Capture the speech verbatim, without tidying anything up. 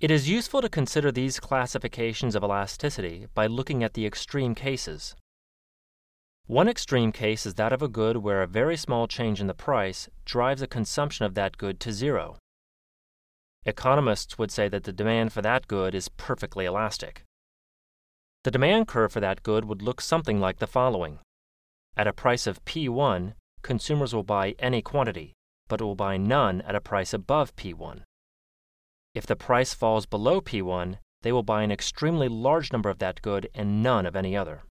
It is useful to consider these classifications of elasticity by looking at the extreme cases. One extreme case is that of a good where a very small change in the price drives the consumption of that good to zero. Economists would say that the demand for that good is perfectly elastic. The demand curve for that good would look something like the following. At a price of P one, consumers will buy any quantity, but will buy none at a price above P one. If the price falls below P one, they will buy an extremely large number of that good and none of any other.